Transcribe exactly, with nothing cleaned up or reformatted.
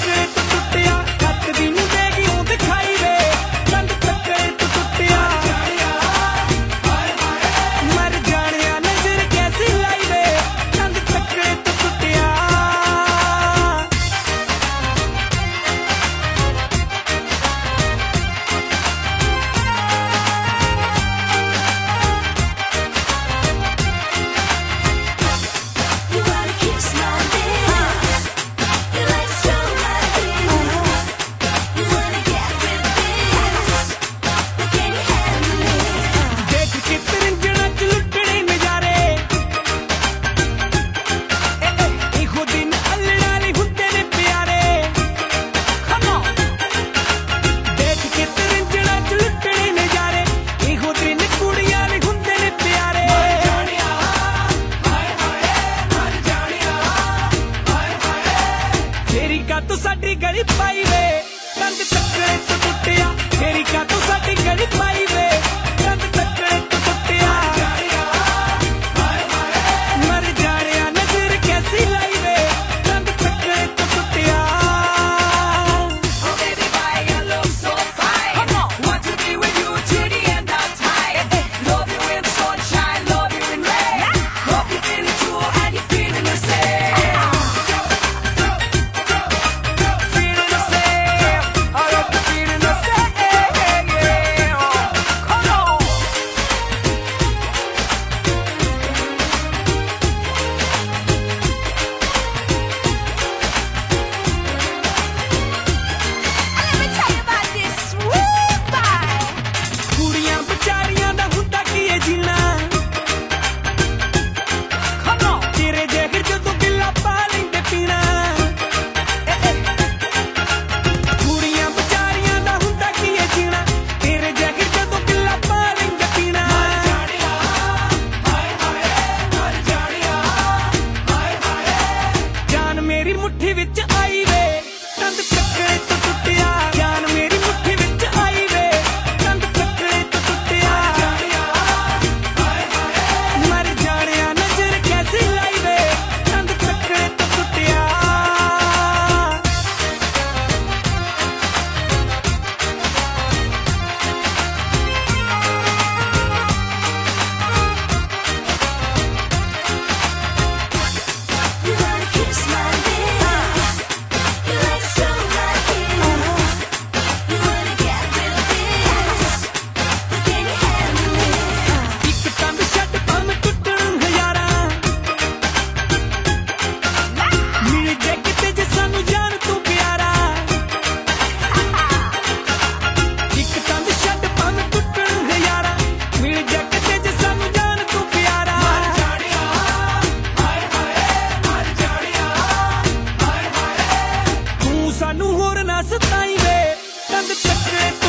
ਚੱਕਰੇ ਤੋਂ ਟੁੱਟਿਆ ਕੱਟਦੀ ਨੂੰ ਦੇਗੀ ਉਹ ਦਿਖਾਈ ਵੇ ਕੰਧ ਚੱਕਰੇ ਤੋਂ ਟੁੱਟਿਆ ਮਰ ਜਾਣਿਆ ਨਜ਼ਰ ਕੈਸੀ ਲਾਈ ਵੇ ਕੰਧ ਚੱਕਰੇ ਤੋਂ ਟੁੱਟਿਆ ਤੂੰ ਸਾਡੀ ਗਲੀ ਪਾਈ ਵੇ ਕੰਧ ਚੱਕਰੇ ਤੋਂ ਟੁੱਟਿਆ ਤੇਰੀ ਕਾ ਤੂੰ ਸਾਡੀ ਗਲੀ ਪਾਈ ਵੇ ਕੰਧ ਚੱਕਰੇ ਤੋਂ ਟੁੱਟਿਆ ਮਰ ਜਾਣਿਆ ਨਜ਼ਰ ਕੈਸੀ ਲਾਈ ਵੇ ਕੰਧ ਚੱਕਰੇ ਤੋਂ ਟੁੱਟਿਆ Oh baby why you look so fine Want to be with you till the end of time Love you in sunshine, love you in rain Hope you feel it too and you're feeling the same ਮੇਰੀ ਮੁੱਠੀ ਵਿੱਚ ਆਈ ਵੇ ਕੰਧ ਚੱਕਰੇ ਤੋਂ ਟੁੱਟਿਆ ਜਾਨ ਮੇਰੀ ਮੁੱਠੀ ਵਿੱਚ ਆਈ ਵੇ ਕੰਧ ਚੱਕਰੇ ਤੋਂ ਟੁੱਟਿਆ ਮਰ ਜਾਣਿਆ ਨਜ਼ਰ ਕੈਸੀ ਲਾਈ ਵੇ ਕੰਧ ਚੱਕਰੇ ਤੋਂ ਟੁੱਟਿਆ ਸਾਨੂੰ ਹੋਰ ਨਾ ਸਤਾਈ ਵੇ ਕੰਧ ਚੱਕਰੇ